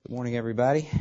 Good morning, everybody.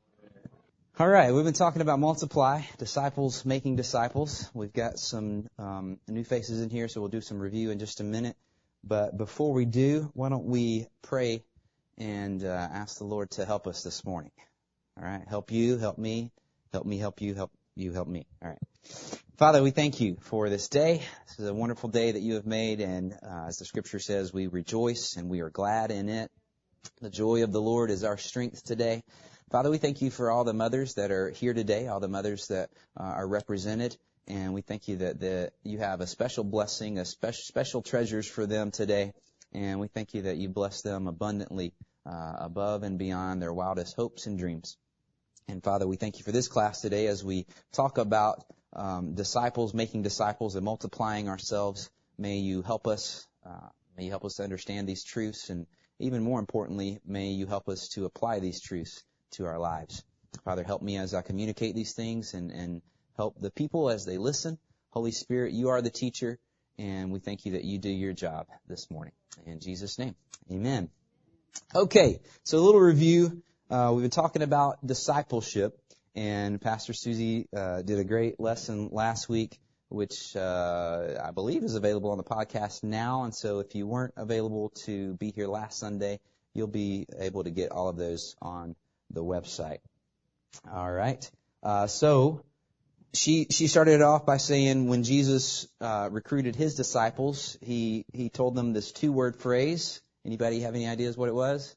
All right, we've been talking about multiply, disciples making disciples. We've got some new faces in here, so we'll do some review in just a minute. But before we do, why don't we pray and ask the Lord to help us this morning. All right, help you, help me, help me, help you, help you, help me. All right. Father, we thank you for this day. This is a wonderful day that you have made, and as the Scripture says, we rejoice and we are glad in it. The joy of the Lord is our strength today. Father, we thank you for all the mothers that are here today, all the mothers that are represented, and we thank you that you have a special blessing, special treasures for them today, and we thank you that you bless them abundantly above and beyond their wildest hopes and dreams. And Father, we thank you for this class today as we talk about disciples, making disciples, and multiplying ourselves. May you help us. May you help us to understand these truths, and even more importantly, may you help us to apply these truths to our lives. Father, help me as I communicate these things and help the people as they listen. Holy Spirit, you are the teacher, and we thank you that you do your job this morning. In Jesus' name, amen. Okay, so a little review. We've been talking about discipleship, and Pastor Susie did a great lesson last week, which I believe is available on the podcast now. And so if you weren't available to be here last Sunday, you'll be able to get all of those on the website. All right. So she started it off by saying when Jesus recruited his disciples, he told them this 2-word phrase. Anybody have any ideas what it was?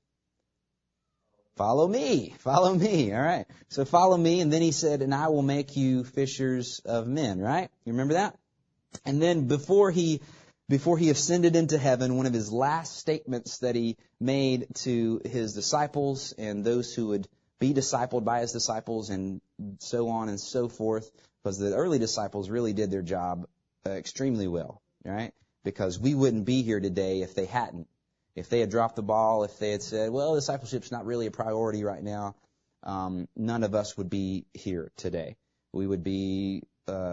Follow me. Follow me. All right. So follow me. And then he said, and I will make you fishers of men, right? You remember that? And then before he ascended into heaven, one of his last statements that he made to his disciples and those who would be discipled by his disciples and so on and so forth, because the early disciples really did their job extremely well, right? Because we wouldn't be here today if they hadn't. If they had dropped the ball, if they had said, well, discipleship's not really a priority right now, none of us would be here today. We would be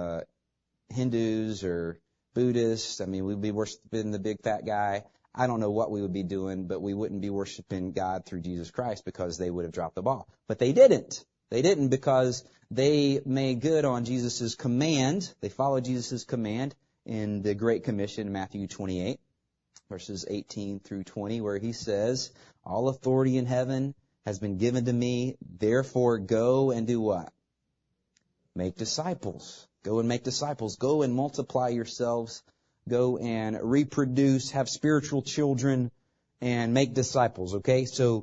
Hindus or Buddhists. I mean, we'd be worshiping the big fat guy. I don't know what we would be doing, but we wouldn't be worshiping God through Jesus Christ because they would have dropped the ball. But they didn't. They didn't because they made good on Jesus' command. They followed Jesus' command in the Great Commission, Matthew 28. Verses 18 through 20, where he says, all authority in heaven has been given to me, therefore go and do what? Make disciples. Go and make disciples. Go and multiply yourselves. Go and reproduce, have spiritual children, and make disciples, okay? So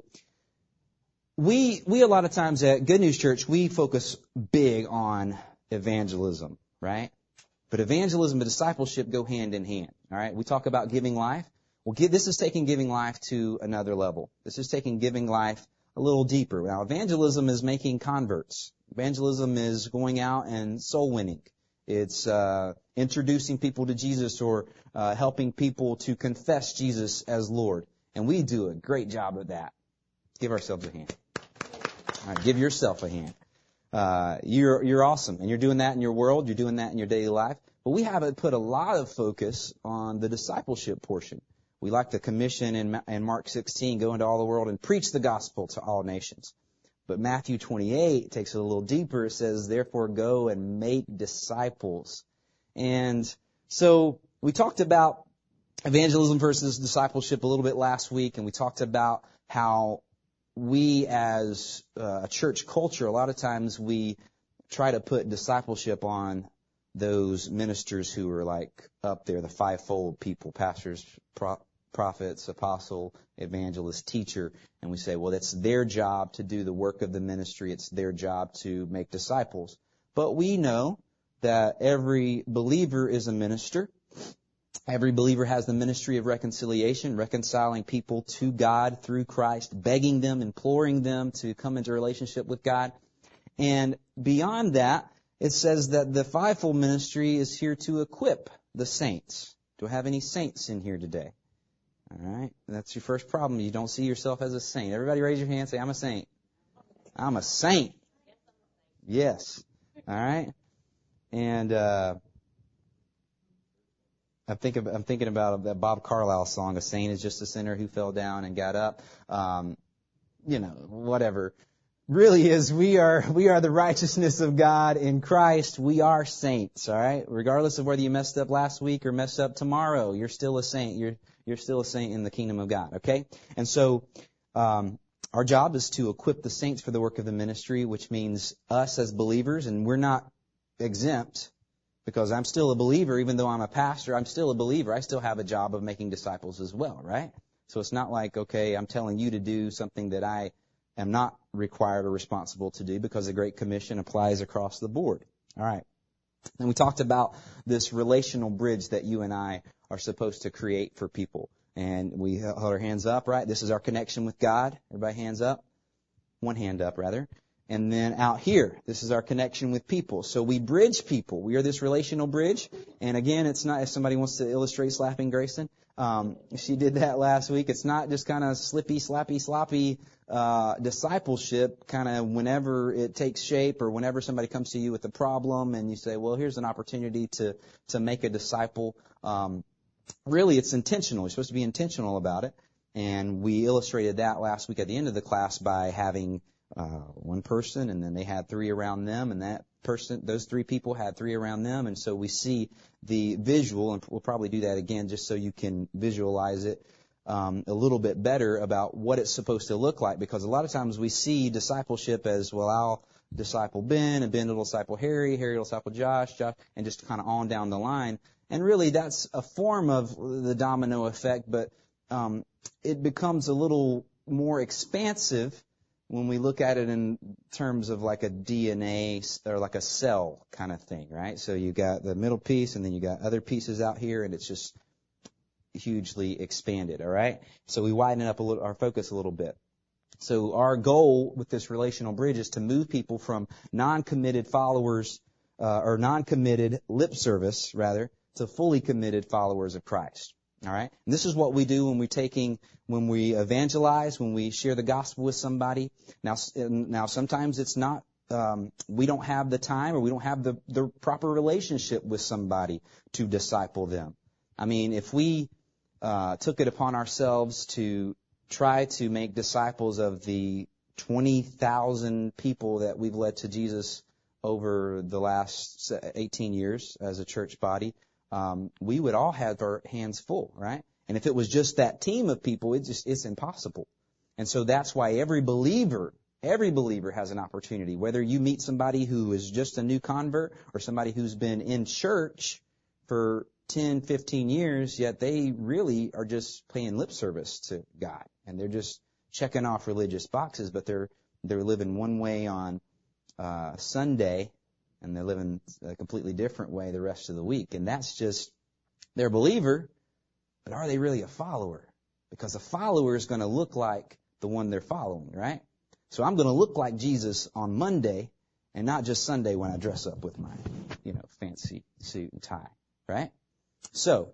we a lot of times at Good News Church, we focus big on evangelism, right? But evangelism and discipleship go hand in hand, all right? We talk about giving life. Well, this is taking giving life to another level. This is taking giving life a little deeper. Now, evangelism is making converts. Evangelism is going out and soul winning. It's introducing people to Jesus or helping people to confess Jesus as Lord. And we do a great job of that. Give ourselves a hand. All right, give yourself a hand. You're awesome, and you're doing that in your world. You're doing that in your daily life. But we haven't put a lot of focus on the discipleship portion. We like the commission in Mark 16, go into all the world and preach the gospel to all nations. But Matthew 28 takes it a little deeper. It says, therefore go and make disciples. And so we talked about evangelism versus discipleship a little bit last week, and we talked about how we as a church culture, a lot of times we try to put discipleship on those ministers who are like up there, the fivefold people, pastors, prophets, apostle, evangelist, teacher, and we say, well, it's their job to do the work of the ministry. It's their job to make disciples. But we know that every believer is a minister. Every believer has the ministry of reconciliation, reconciling people to God through Christ, begging them, imploring them to come into relationship with God. And beyond that, it says that the fivefold ministry is here to equip the saints. Do I have any saints in here today? All right. That's your first problem. You don't see yourself as a saint. Everybody raise your hand and say, I'm a saint. I'm a saint. Yes. All right. And I'm thinking about that Bob Carlyle song, "A Saint is Just a Sinner Who Fell Down and Got Up." whatever. Really is, we are the righteousness of God in Christ. We are saints, all right? Regardless of whether you messed up last week or messed up tomorrow, you're still a saint. You're still a saint in the kingdom of God, okay? And so, our job is to equip the saints for the work of the ministry, which means us as believers, and we're not exempt because I'm still a believer. Even though I'm a pastor, I'm still a believer. I still have a job of making disciples as well, right? So it's not like, okay, I'm telling you to do something that I am not required or responsible to do, because the Great Commission applies across the board. All right. And we talked about this relational bridge that you and I are supposed to create for people. And we held our hands up, right? This is our connection with God. Everybody hands up. One hand up, rather. And then out here, this is our connection with people. So we bridge people. We are this relational bridge. And again, it's not, if somebody wants to illustrate slapping Grayson, she did that last week. It's not just kind of slippy, slappy, sloppy discipleship, kind of whenever it takes shape or whenever somebody comes to you with a problem and you say, well, here's an opportunity to make a disciple. Really, it's intentional. You're supposed to be intentional about it. And we illustrated that last week at the end of the class by having one person, and then they had three around them, and that person, those three people had three around them. And so we see the visual, and we'll probably do that again just so you can visualize it a little bit better about what it's supposed to look like. Because a lot of times we see discipleship as, well, I'll disciple Ben, and Ben will disciple Harry, Harry will disciple Josh, and just kind of on down the line. And really that's a form of the domino effect, but it becomes a little more expansive when we look at it in terms of like a DNA or like a cell kind of thing, right? So you got the middle piece, and then you got other pieces out here, and it's just hugely expanded, all right? So we widen up our focus a little bit. So our goal with this relational bridge is to move people from non-committed followers or non-committed lip service, rather, to fully committed followers of Christ. All right? And this is what we do when we evangelize, when we share the gospel with somebody. Now sometimes it's not, we don't have the time, or we don't have the proper relationship with somebody to disciple them. I mean, if we took it upon ourselves to try to make disciples of the 20,000 people that we've led to Jesus over the last 18 years as a church body, we would all have our hands full, right? And if it was just that team of people, it's impossible. And so that's why every believer has an opportunity. Whether you meet somebody who is just a new convert or somebody who's been in church for 10, 15 years, yet they really are just paying lip service to God. And they're just checking off religious boxes, but they're living one way on Sunday, and they're living a completely different way the rest of the week. And that's just, they're a believer, but are they really a follower? Because a follower is going to look like the one they're following, right? So I'm going to look like Jesus on Monday and not just Sunday when I dress up with my, fancy suit and tie, right? So,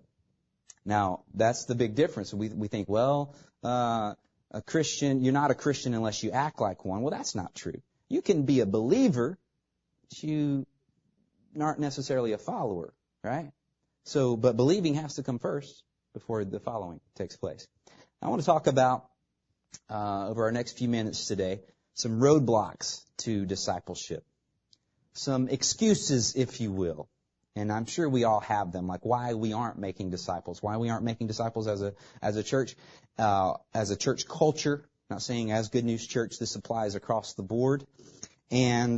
now that's the big difference. We think, well, a Christian, you're not a Christian unless you act like one. Well, that's not true. You can be a believer, but you aren't necessarily a follower, right? So, but believing has to come first before the following takes place. I want to talk about, over our next few minutes today, some roadblocks to discipleship. Some excuses, if you will. And I'm sure we all have them, like why we aren't making disciples, why we aren't making disciples as a church culture. I'm not saying as Good News Church, this applies across the board. And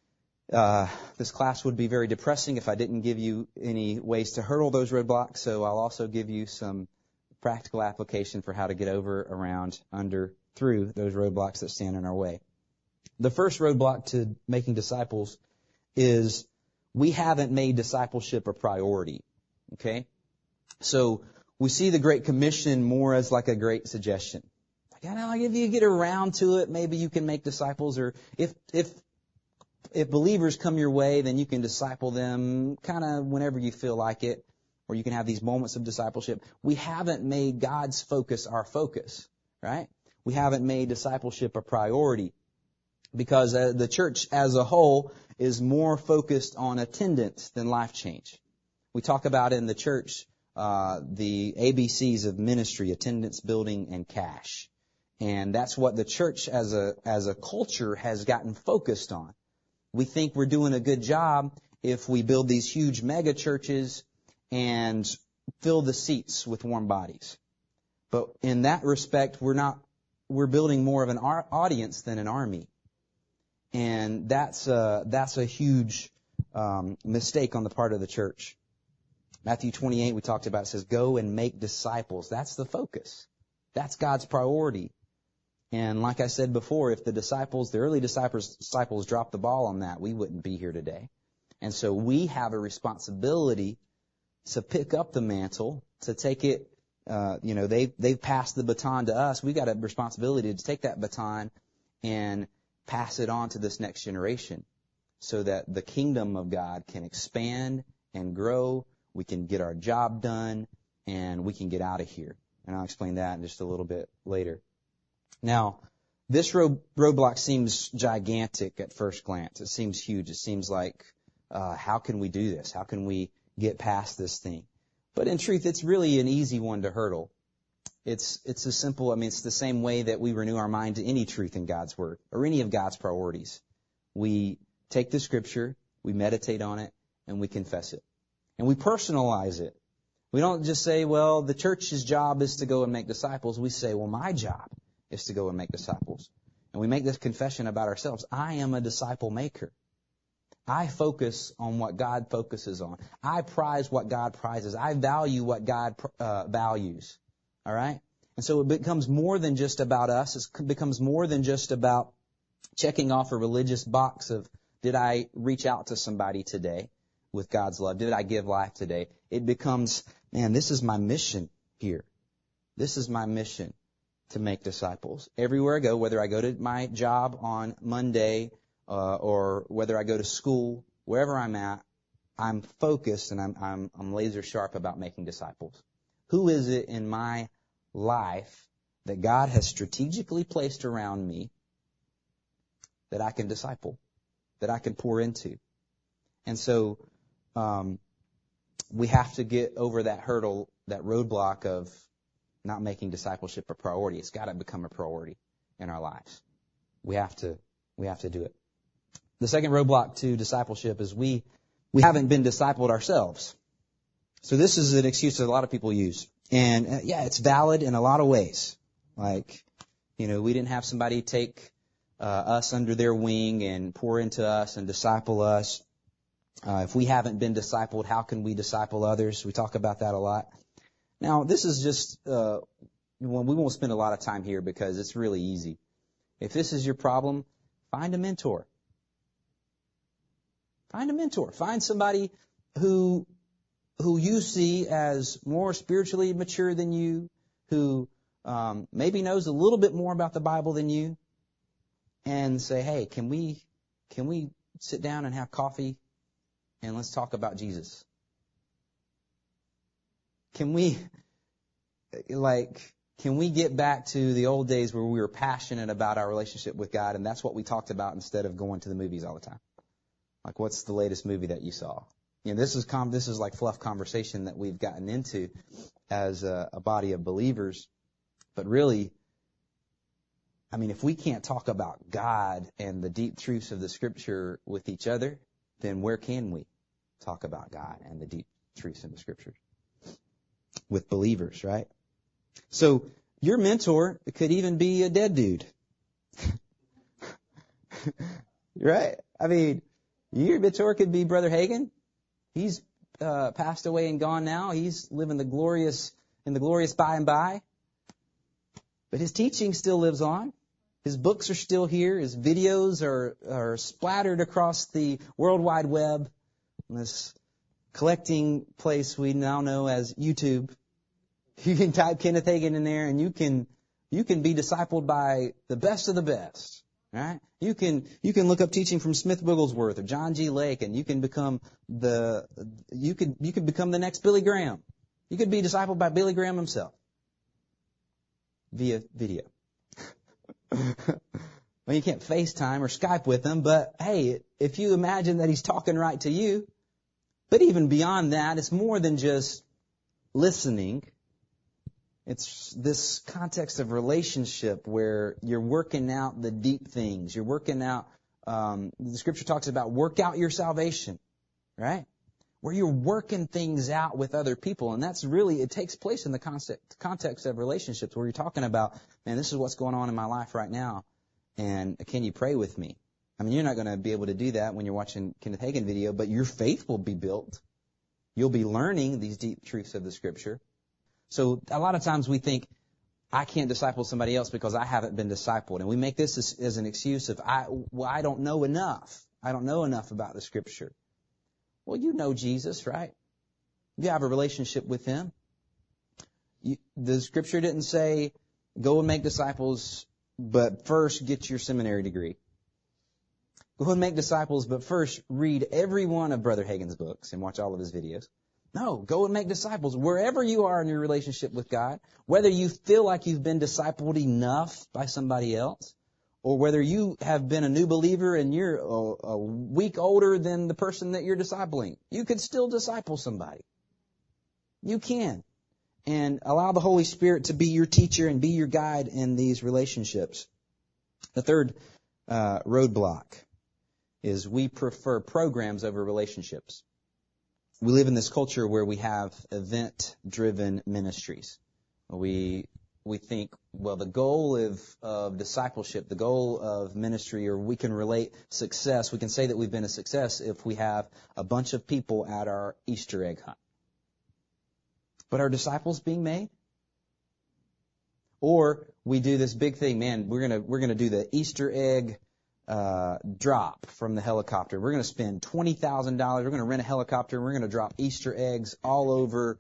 this class would be very depressing if I didn't give you any ways to hurdle those roadblocks. So I'll also give you some practical application for how to get over, around, under, through those roadblocks that stand in our way. The first roadblock to making disciples is we haven't made discipleship a priority. Okay? So we see the Great Commission more as like a great suggestion. Like, if you get around to it, maybe you can make disciples, or if believers come your way, then you can disciple them kind of whenever you feel like it, or you can have these moments of discipleship. We haven't made God's focus our focus, right? We haven't made discipleship a priority because the church as a whole is more focused on attendance than life change. We talk about in the church the ABCs of ministry: attendance, building, and cash. And that's what the church as a culture has gotten focused on. We think we're doing a good job if we build these huge mega churches and fill the seats with warm bodies. But in that respect, we're building more of an audience than an army. And that's a huge mistake on the part of the church. Matthew 28, we talked about, it says, go and make disciples. That's the focus. That's God's priority. And like I said before, if the early disciples dropped the ball on that, we wouldn't be here today. And so we have a responsibility to pick up the mantle, to take it, they've passed the baton to us. We've got a responsibility to take that baton and pass it on to this next generation so that the kingdom of God can expand and grow. We can get our job done and we can get out of here. And I'll explain that in just a little bit later. Now, this roadblock seems gigantic at first glance. It seems huge. It seems like, how can we do this? How can we get past this thing? But in truth, it's really an easy one to hurdle. It's a simple, it's the same way that we renew our mind to any truth in God's Word or any of God's priorities. We take the Scripture, we meditate on it, and we confess it. And we personalize it. We don't just say, well, the church's job is to go and make disciples. We say, well, my job is to go and make disciples. And we make this confession about ourselves. I am a disciple maker. I focus on what God focuses on. I prize what God prizes. I value what God values. All right? And so it becomes more than just about us. It becomes more than just about checking off a religious box of, did I reach out to somebody today with God's love? Did I give life today? It becomes, man, this is my mission here. This is my mission to make disciples. Everywhere I go, whether I go to my job on Monday or whether I go to school, wherever I'm at, I'm focused and I'm laser sharp about making disciples. Who is it in my life that God has strategically placed around me that I can disciple, that I can pour into? And so we have to get over that hurdle, that roadblock of not making discipleship a priority. It's got to become a priority in our lives. We have to do it. The second roadblock to discipleship is we haven't been discipled ourselves. So this is an excuse that a lot of people use. And it's valid in a lot of ways. Like, we didn't have somebody take us under their wing and pour into us and disciple us. If we haven't been discipled, how can we disciple others? We talk about that a lot. Now, this is just, we won't spend a lot of time here because it's really easy. If this is your problem, find a mentor. Find a mentor. Find somebody who you see as more spiritually mature than you, who maybe knows a little bit more about the Bible than you, and say, hey, can we sit down and have coffee and let's talk about Jesus? Can we get back to the old days where we were passionate about our relationship with God, and that's what we talked about instead of going to the movies all the time? Like, what's the latest movie that you saw? This is like fluff conversation that we've gotten into as a body of believers. But really, if we can't talk about God and the deep truths of the Scripture with each other, then where can we talk about God and the deep truths in the Scripture? With believers, right? So your mentor could even be a dead dude. Right? Your mentor could be Brother Hagin. He's passed away and gone now. He's living in the glorious by and by. But his teaching still lives on. His books are still here. His videos are splattered across the World Wide Web, this collecting place we now know as YouTube. You can type Kenneth Hagin in there, and you can be discipled by the best of the best. Right? You can look up teaching from Smith Wigglesworth or John G. Lake, and you can become the next Billy Graham. You could be discipled by Billy Graham himself via video. Well, you can't FaceTime or Skype with him, but hey, if you imagine that he's talking right to you, but even beyond that, it's more than just listening. It's this context of relationship where you're working out the deep things. You're working out, the scripture talks about work out your salvation, right? Where you're working things out with other people. And that's really, it takes place in the context of relationships where you're talking about, man, this is what's going on in my life right now. And can you pray with me? I mean, you're not going to be able to do that when you're watching Kenneth Hagin video, but your faith will be built. You'll be learning these deep truths of the scripture. So a lot of times we think, I can't disciple somebody else because I haven't been discipled. And we make this as an excuse of, I don't know enough. I don't know enough about the scripture. Well, you know Jesus, right? You have a relationship with Him. The scripture didn't say, go and make disciples, but first get your seminary degree. Go and make disciples, but first read every one of Brother Hagin's books and watch all of his videos. No, go and make disciples wherever you are in your relationship with God, whether you feel like you've been discipled enough by somebody else, or whether you have been a new believer and you're a week older than the person that you're discipling. You can still disciple somebody. You can. And allow the Holy Spirit to be your teacher and be your guide in these relationships. The third roadblock is we prefer programs over relationships. We live in this culture where we have event-driven ministries. We think, well, the goal of discipleship, the goal of ministry, or we can relate success, we can say that we've been a success if we have a bunch of people at our Easter egg hunt. But are disciples being made? Or we do this big thing, man, we're gonna do the Easter egg drop from the helicopter. We're going to spend $20,000. We're going to rent a helicopter. And we're going to drop Easter eggs all over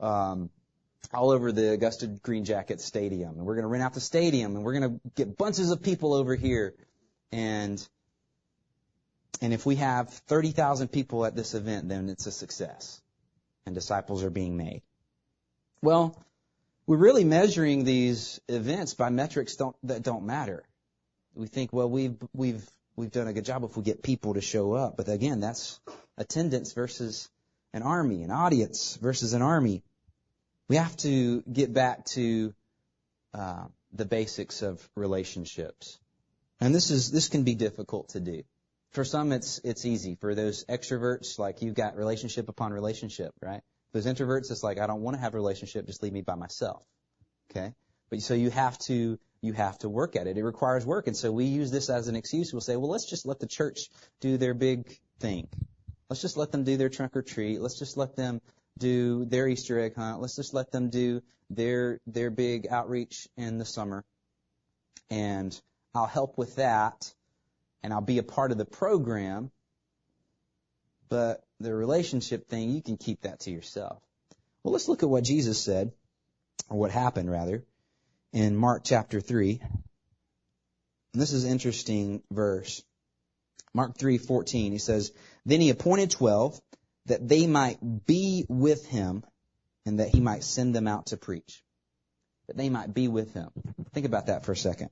the Augusta Green Jackets Stadium. And we're going to rent out the stadium. And we're going to get bunches of people over here. And if we have 30,000 people at this event, then it's a success. And disciples are being made. Well, we're really measuring these events by metrics that don't matter. We think, well, we've done a good job if we get people to show up. But again, that's attendance versus an army, an audience versus an army. We have to get back to the basics of relationships. And this can be difficult to do. For some, it's easy. For those extroverts, like you've got relationship upon relationship, right? Those introverts, it's like, I don't want to have a relationship, just leave me by myself. Okay? But so you have to work at it. It requires work. And so we use this as an excuse. We'll say, well, let's just let the church do their big thing. Let's just let them do their trunk or treat. Let's just let them do their Easter egg hunt. Let's just let them do their big outreach in the summer. And I'll help with that. And I'll be a part of the program. But the relationship thing, you can keep that to yourself. Well, let's look at what Jesus said, or what happened rather, in Mark chapter 3. And this is an interesting verse. Mark 3:14, he says, Then he appointed 12 that they might be with him and that he might send them out to preach. That they might be with him. Think about that for a second.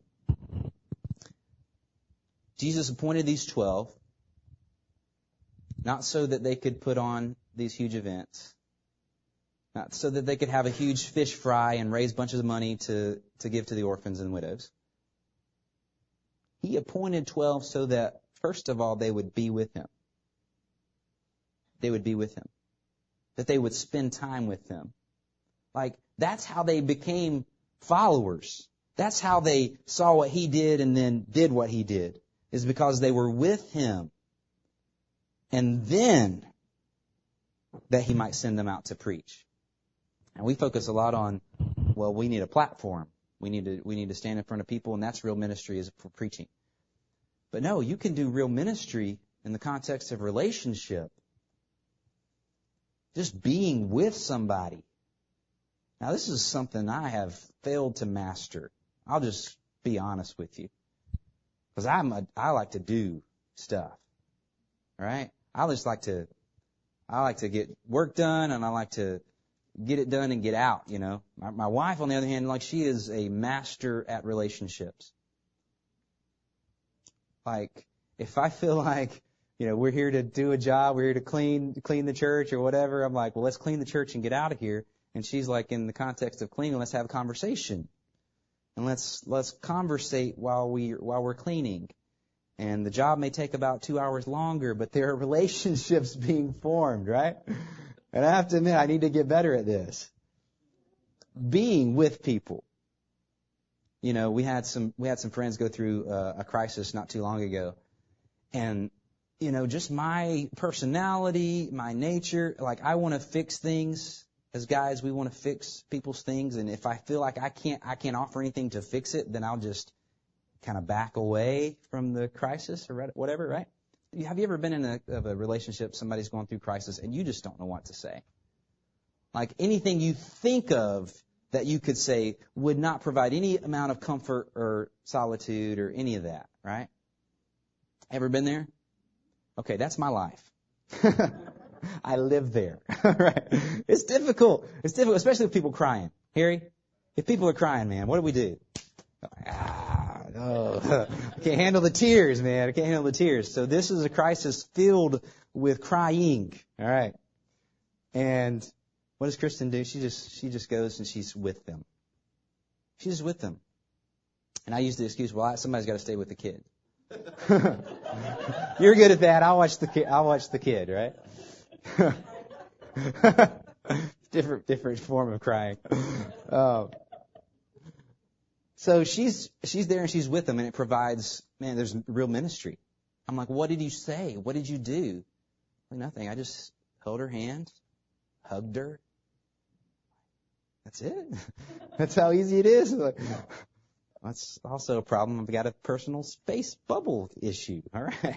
Jesus appointed these 12 not so that they could put on these huge events, not so that they could have a huge fish fry and raise bunches of money to give to the orphans and widows. He appointed 12 so that, first of all, they would be with him. They would be with him. That they would spend time with him. Like, that's how they became followers. That's how they saw what he did and then did what he did, is because they were with him. And then that he might send them out to preach. And we focus a lot on, well, we need a platform. We need to stand in front of people, and that's real ministry, is for preaching. But no, you can do real ministry in the context of relationship. Just being with somebody. Now, this is something I have failed to master. I'll just be honest with you. Because I like to do stuff. All right? I like to get work done, and I like to get it done and get out, you know. My wife, on the other hand, like, she is a master at relationships. Like, if I feel like, you know, we're here to do a job, we're here to clean the church or whatever, I'm like, well, let's clean the church and get out of here. And she's like, in the context of cleaning, let's have a conversation. And let's conversate while we're cleaning. And the job may take about 2 hours longer, but there are relationships being formed, right? And I have to admit, I need to get better at this. Being with people. You know, we had some friends go through a crisis not too long ago. And, you know, just my personality, my nature, like I want to fix things. As guys, we want to fix people's things. And if I feel like I can't offer anything to fix it, then I'll just kind of back away from the crisis or whatever, right? Have you ever been in a relationship, somebody's going through crisis, and you just don't know what to say? Like anything you think of that you could say would not provide any amount of comfort or solitude or any of that, right? Ever been there? Okay, that's my life. I live there, right? It's difficult. It's difficult, especially with people crying. Harry, if people are crying, man, what do we do? I can't handle the tears, man. I can't handle the tears. So this is a crisis filled with crying. All right. And what does Kristen do? She just goes and she's with them. She's just with them. And I use the excuse, well, somebody's got to stay with the kid. You're good at that. I'll watch the kid, right? different form of crying. So she's there and she's with them, and it provides, man, there's real ministry. I'm like, what did you say? What did you do? Like, nothing. I just held her hand, hugged her. That's it. That's how easy it is. Like, that's also a problem. I've got a personal space bubble issue. All right.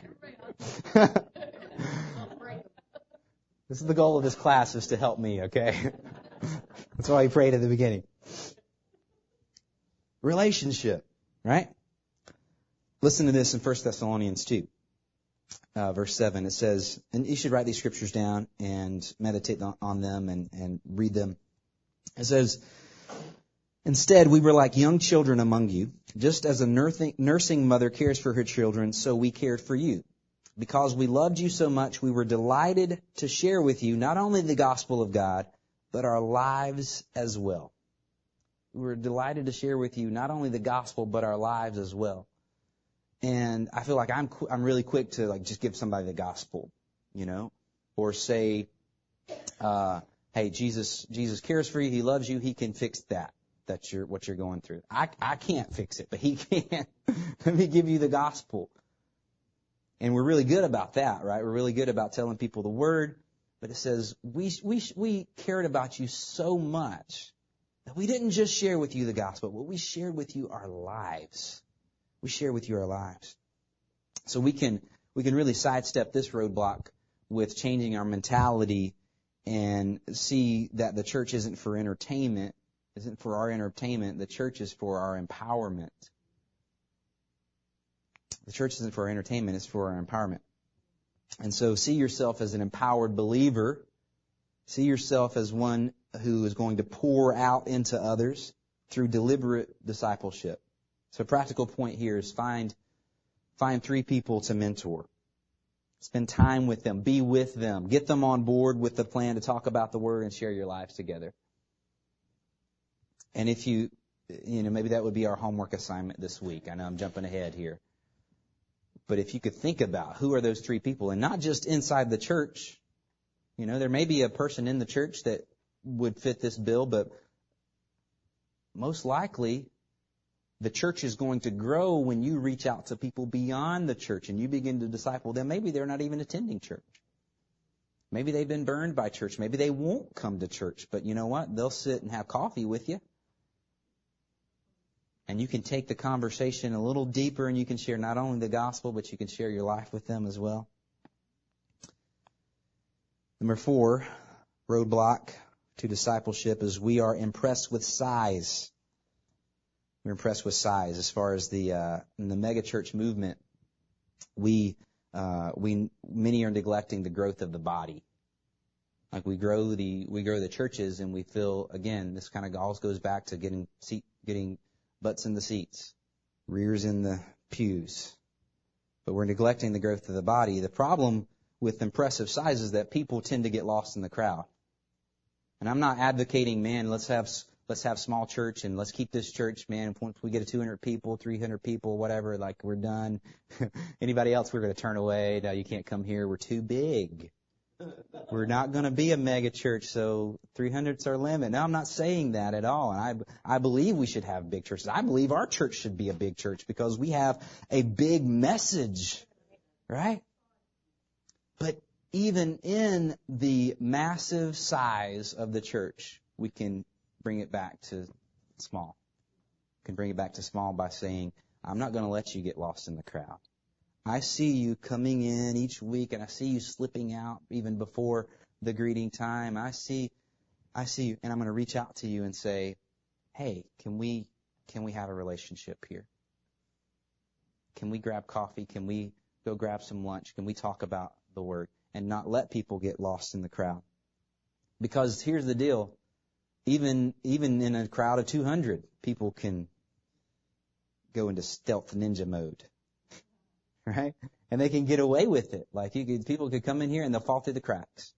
This is the goal of this class, is to help me, okay? That's why we prayed at the beginning. Relationship, right? Listen to this in 1 Thessalonians 2, verse 7. It says, and you should write these scriptures down and meditate on them and read them. It says, instead, we were like young children among you. Just as a nursing mother cares for her children, so we cared for you. Because we loved you so much, we were delighted to share with you not only the gospel of God, but our lives as well. We were delighted to share with you not only the gospel, but our lives as well. And I feel like I'm really quick to like just give somebody the gospel, you know, or say, hey, Jesus cares for you. He loves you. He can fix that. That's what you're going through. I can't fix it, but He can. Let me give you the gospel. And we're really good about that, right? We're really good about telling people the word. But it says, we cared about you so much that we didn't just share with you the gospel, but we shared with you our lives. We share with you our lives. So we can really sidestep this roadblock with changing our mentality and see that the church isn't for entertainment, isn't for our entertainment. The church is for our empowerment. The church isn't for our entertainment, it's for our empowerment. And so see yourself as an empowered believer. See yourself as one who is going to pour out into others through deliberate discipleship. So a practical point here is find 3 people to mentor. Spend time with them. Be with them. Get them on board with the plan to talk about the Word and share your lives together. And if you maybe that would be our homework assignment this week. I know I'm jumping ahead here. But if you could think about who are those 3 people, and not just inside the church. You know, there may be a person in the church that would fit this bill, but most likely the church is going to grow when you reach out to people beyond the church and you begin to disciple them. Maybe they're not even attending church. Maybe they've been burned by church. Maybe they won't come to church. But you know what? They'll sit and have coffee with you. And you can take the conversation a little deeper, and you can share not only the gospel, but you can share your life with them as well. Number 4, roadblock to discipleship is we are impressed with size. We're impressed with size. As far as in the megachurch movement, many are neglecting the growth of the body. Like we grow the churches, and we feel, again, this kind of always goes back to getting butts in the seats, rears in the pews. But we're neglecting the growth of the body. The problem with impressive size is that people tend to get lost in the crowd. And I'm not advocating, man, let's have small church and let's keep this church, man. Once we get to 200 people, 300 people, whatever, like we're done. Anybody else we're going to turn away. No, you can't come here. We're too big. We're not going to be a mega church, so 300's our limit. No, I'm not saying that at all. And I believe we should have big churches. I believe our church should be a big church because we have a big message, right? But even in the massive size of the church, we can bring it back to small. We can bring it back to small by saying, I'm not going to let you get lost in the crowd. I see you coming in each week, and I see you slipping out even before the greeting time. I see you, and I'm going to reach out to you and say, hey, can we have a relationship here? Can we grab coffee? Can we go grab some lunch? Can we talk about the Word and not let people get lost in the crowd? Because here's the deal. Even in a crowd of 200, people can go into stealth ninja mode. Right? And they can get away with it. Like people could come in here and they'll fall through the cracks.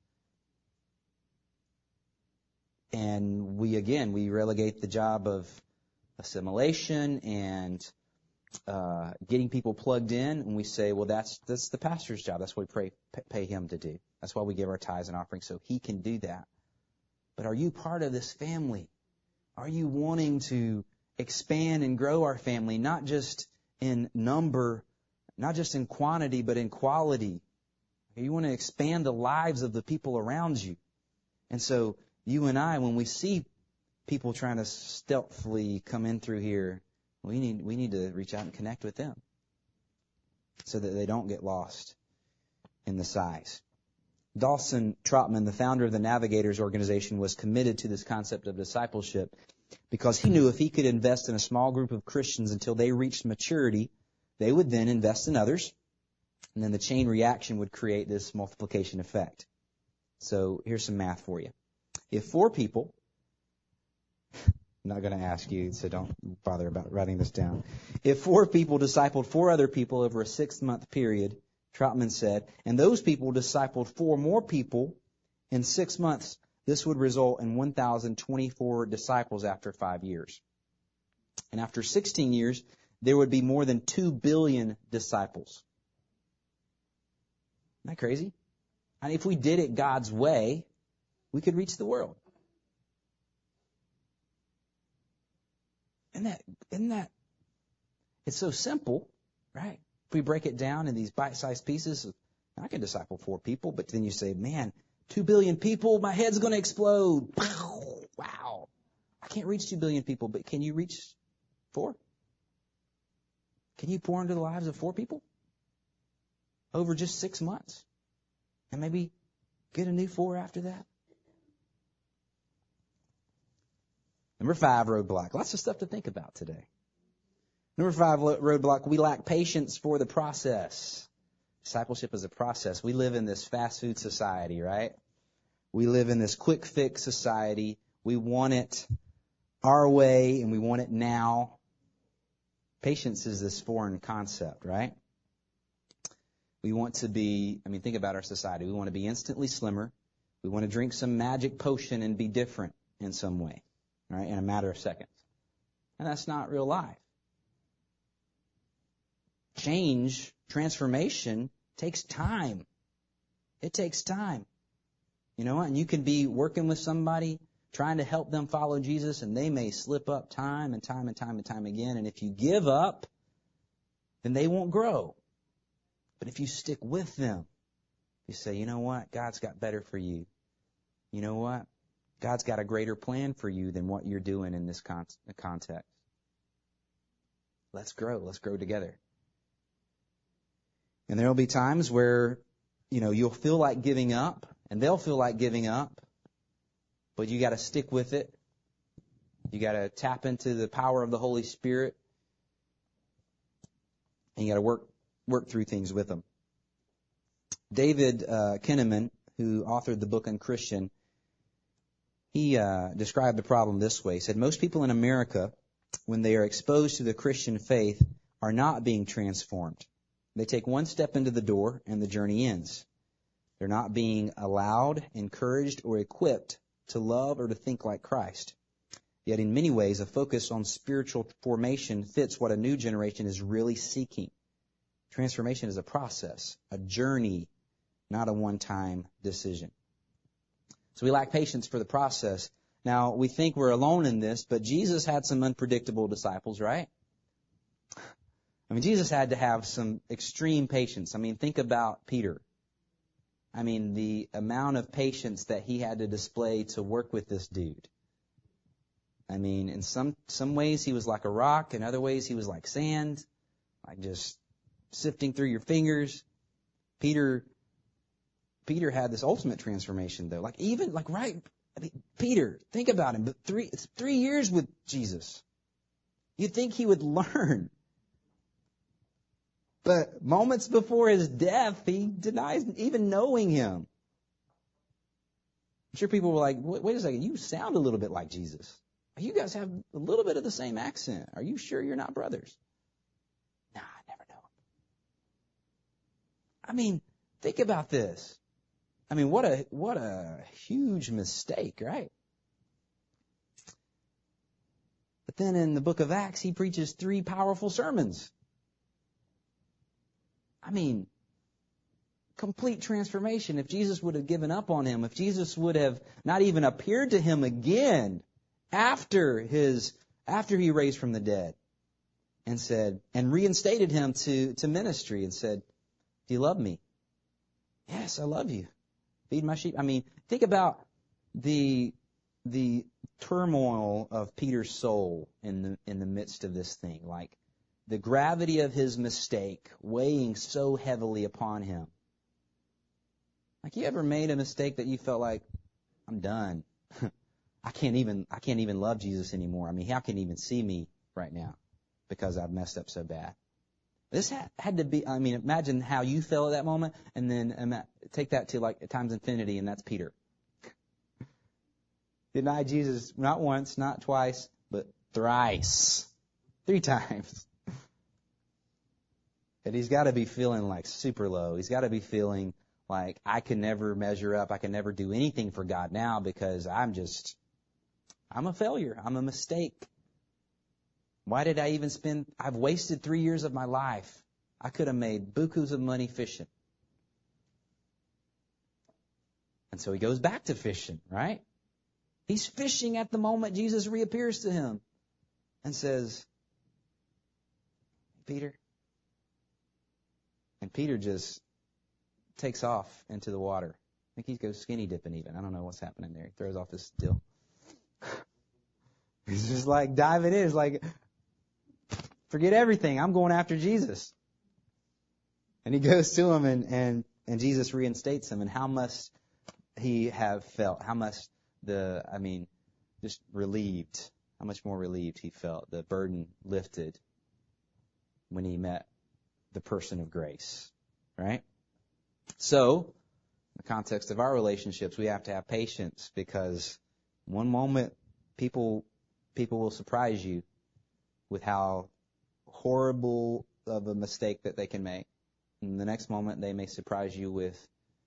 And we relegate the job of assimilation and getting people plugged in, and we say, well, that's the pastor's job. That's what we pay him to do. That's why we give our tithes and offerings, so he can do that. But are you part of this family? Are you wanting to expand and grow our family, not just in number, not just in quantity, but in quality? You want to expand the lives of the people around you. And so you and I, when we see people trying to stealthily come in through here, we need to reach out and connect with them so that they don't get lost in the size. Dawson Trotman, the founder of the Navigators organization, was committed to this concept of discipleship because he knew if he could invest in a small group of Christians until they reached maturity, they would then invest in others, and then the chain reaction would create this multiplication effect. So here's some math for you. If 4 people, I'm not going to ask you, so don't bother about writing this down. If 4 people discipled 4 other people over a 6-month period, Trotman said, and those people discipled 4 more people in 6 months, this would result in 1,024 disciples after 5 years. And after 16 years, there would be more than 2 billion disciples. Isn't that crazy? And if we did it God's way, we could reach the world. Isn't that? It's so simple, right? If we break it down in these bite-sized pieces, I can disciple 4 people, but then you say, man, 2 billion people, my head's going to explode. Wow. I can't reach 2 billion people, but can you reach 4? Can you pour into the lives of 4 people over just 6 months? And maybe get a new 4 after that? Number 5, roadblock. Lots of stuff to think about today. Number 5, roadblock, we lack patience for the process. Discipleship is a process. We live in this fast food society, right? We live in this quick fix society. We want it our way, and we want it now. Patience is this foreign concept, right? We want to be, think about our society. We want to be instantly slimmer. We want to drink some magic potion and be different in some way, right, in a matter of seconds. And that's not real life. Change, transformation takes time. It takes time. You know what? And you can be working with somebody, trying to help them follow Jesus, and they may slip up time and time and time and time again. And if you give up, then they won't grow. But if you stick with them, you say, you know what? God's got better for you. You know what? God's got a greater plan for you than what you're doing in this context. Let's grow. Let's grow together. And there will be times where, you'll feel like giving up, and they'll feel like giving up, but you got to stick with it. You got to tap into the power of the Holy Spirit, and you got to work through things with them. David Kinnaman, who authored the book Unchristian, he described the problem this way. He said, most people in America, when they are exposed to the Christian faith, are not being transformed. They take one step into the door and the journey ends. They're not being allowed, encouraged, or equipped to love or to think like Christ. Yet in many ways, a focus on spiritual formation fits what a new generation is really seeking. Transformation is a process, a journey, not a one-time decision. So we lack patience for the process. Now, we think we're alone in this, but Jesus had some unpredictable disciples, right? I mean, Jesus had to have some extreme patience. I mean, think about Peter. I mean, the amount of patience that he had to display to work with this dude. I mean, in some ways he was like a rock, in other ways he was like sand, like just sifting through your fingers. Peter had this ultimate transformation though. Peter, think about him, but 3 years with Jesus. You'd think he would learn. But moments before his death, he denies even knowing him. I'm sure people were like, wait a second, you sound a little bit like Jesus. You guys have a little bit of the same accent. Are you sure you're not brothers? Nah, I never know. I mean, think about this. I mean, what a huge mistake, right? But then in the book of Acts, he preaches 3 powerful sermons. I mean, complete transformation. If Jesus would have given up on him, if Jesus would have not even appeared to him again after he raised from the dead and reinstated him to ministry and said, do you love me? Yes, I love you. Feed my sheep. I mean, think about the turmoil of Peter's soul in the midst of this thing. Like the gravity of his mistake weighing so heavily upon him. Like you ever made a mistake that you felt like, I'm done. I can't even love Jesus anymore. I mean, how can he even see me right now because I've messed up so bad? This had to be, I mean, imagine how you felt at that moment and then take that to like times infinity, and that's Peter. Deny Jesus not once, not twice, but thrice. 3 times. And he's got to be feeling like super low. He's got to be feeling like I can never measure up. I can never do anything for God now because I'm a failure. I'm a mistake. Why did I even I've wasted 3 years of my life. I could have made bukus of money fishing. And so he goes back to fishing, right? He's fishing at the moment Jesus reappears to him and says, Peter. And Peter just takes off into the water. I think he goes skinny dipping even. I don't know what's happening there. He throws off his still. He's just like diving in. It's like, forget everything. I'm going after Jesus. And he goes to him and Jesus reinstates him. And how must he have felt? How must just relieved. How much more relieved he felt. The burden lifted when he met the person of grace. Right? So, in the context of our relationships, we have to have patience because one moment people will surprise you with how horrible of a mistake that they can make. And the next moment they may surprise you with,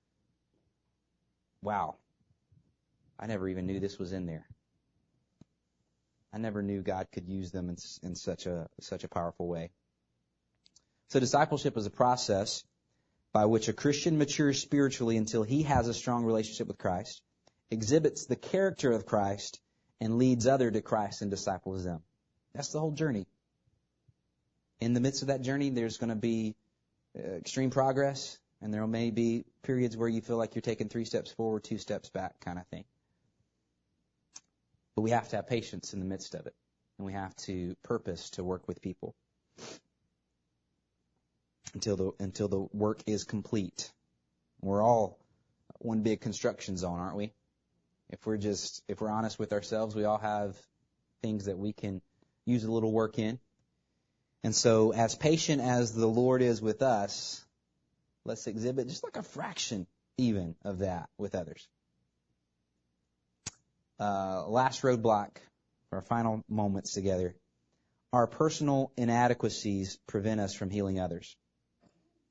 wow, I never even knew this was in there. I never knew God could use them in such a powerful way. So discipleship is a process by which a Christian matures spiritually until he has a strong relationship with Christ, exhibits the character of Christ, and leads others to Christ and disciples them. That's the whole journey. In the midst of that journey, there's going to be extreme progress, and there may be periods where you feel like you're taking 3 steps forward, 2 steps back kind of thing. But we have to have patience in the midst of it, and we have to purpose to work with people until the work is complete. We're all one big construction zone, aren't we? If we're honest with ourselves, we all have things that we can use a little work in. And so as patient as the Lord is with us, let's exhibit just like a fraction even of that with others. Last roadblock for our final moments together. Our personal inadequacies prevent us from healing others.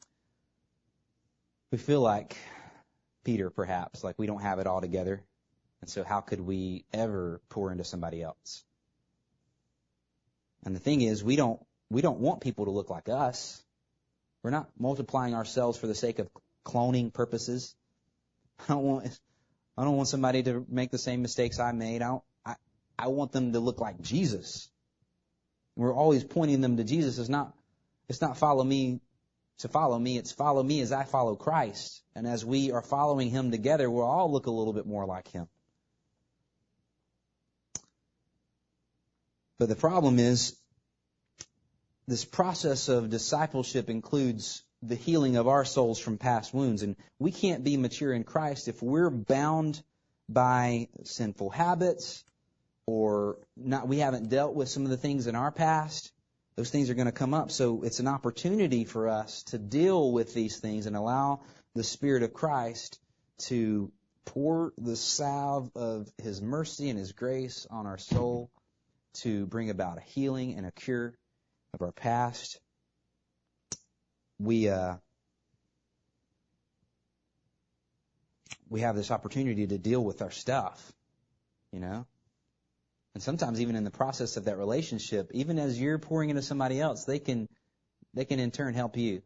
We feel like Peter, perhaps, like we don't have it all together. And so how could we ever pour into somebody else? And the thing is, we don't want people to look like us. We're not multiplying ourselves for the sake of cloning purposes. I don't want somebody to make the same mistakes I made. I want them to look like Jesus. We're always pointing them to Jesus. It's not follow me to follow me. It's follow me as I follow Christ. And as we are following Him together, we'll all look a little bit more like Him. But the problem is, this process of discipleship includes the healing of our souls from past wounds. And we can't be mature in Christ if we're bound by sinful habits or we haven't dealt with some of the things in our past. Those things are going to come up. So it's an opportunity for us to deal with these things and allow the Spirit of Christ to pour the salve of His mercy and His grace on our soul to bring about a healing and a cure of our past. We have this opportunity to deal with our stuff, you know. And sometimes even in the process of that relationship, even as you're pouring into somebody else, they can in turn help you.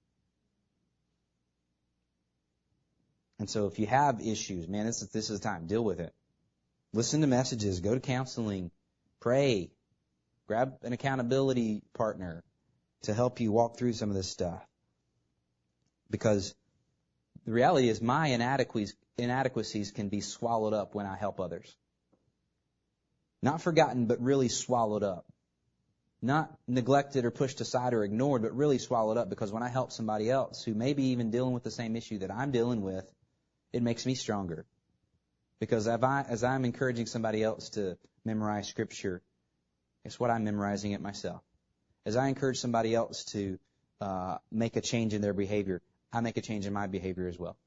And so if you have issues, man, this is the time. Deal with it. Listen to messages. Go to counseling. Pray. Grab an accountability partner to help you walk through some of this stuff. Because the reality is my inadequacies can be swallowed up when I help others. Not forgotten, but really swallowed up. Not neglected or pushed aside or ignored, but really swallowed up, because when I help somebody else who may be even dealing with the same issue that I'm dealing with, it makes me stronger. Because as I'm encouraging somebody else to memorize Scripture, guess what? I'm memorizing it myself. As I encourage somebody else to make a change in their behavior, I make a change in my behavior as well.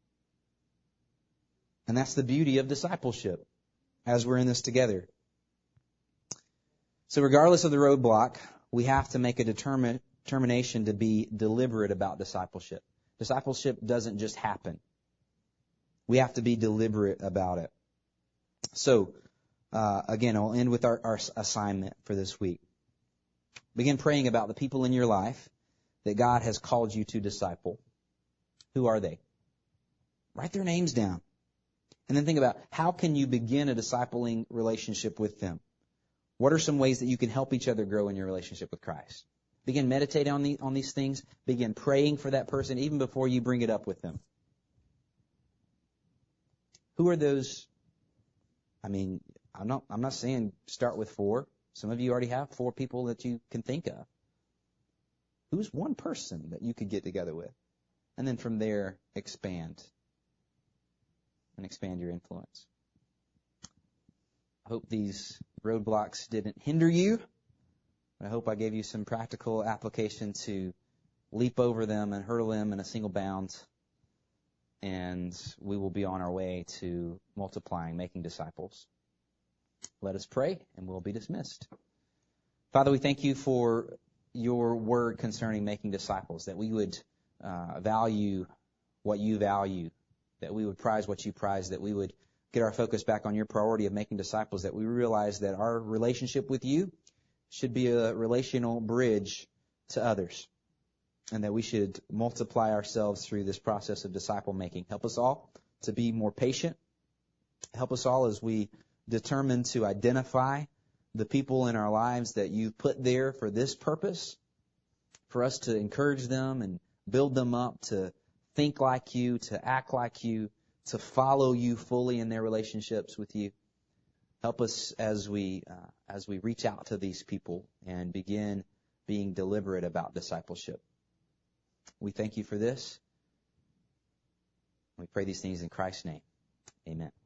And that's the beauty of discipleship as we're in this together. So regardless of the roadblock, we have to make a determination to be deliberate about discipleship. Discipleship doesn't just happen. We have to be deliberate about it. So, again, I'll end with our assignment for this week. Begin praying about the people in your life that God has called you to disciple. Who are they? Write their names down. And then think about, how can you begin a discipling relationship with them? What are some ways that you can help each other grow in your relationship with Christ? Begin meditating on these things. Begin praying for that person even before you bring it up with them. Who are those? I mean, I'm not saying start with 4. Some of you already have 4 people that you can think of. Who's one person that you could get together with? And then from there, expand your influence. I hope these roadblocks didn't hinder you. I hope I gave you some practical application to leap over them and hurdle them in a single bound. And we will be on our way to multiplying, making disciples. Let us pray, and we'll be dismissed. Father, we thank you for your word concerning making disciples, that we would value what you value, that we would prize what you prize, that we would get our focus back on your priority of making disciples, that we realize that our relationship with you should be a relational bridge to others, and that we should multiply ourselves through this process of disciple making. Help us all to be more patient. Help us all as we determine to identify the people in our lives that you've put there for this purpose, for us to encourage them and build them up to think like you, to act like you, to follow you fully in their relationships with you. Help us as we reach out to these people and begin being deliberate about discipleship. We thank you for this. We pray these things in Christ's name. Amen.